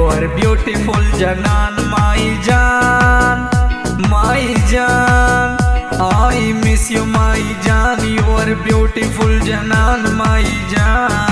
are beautiful Janan, my Jaan, my Jaan. I miss you, my Jaan. You are beautiful Janan, my Jaan.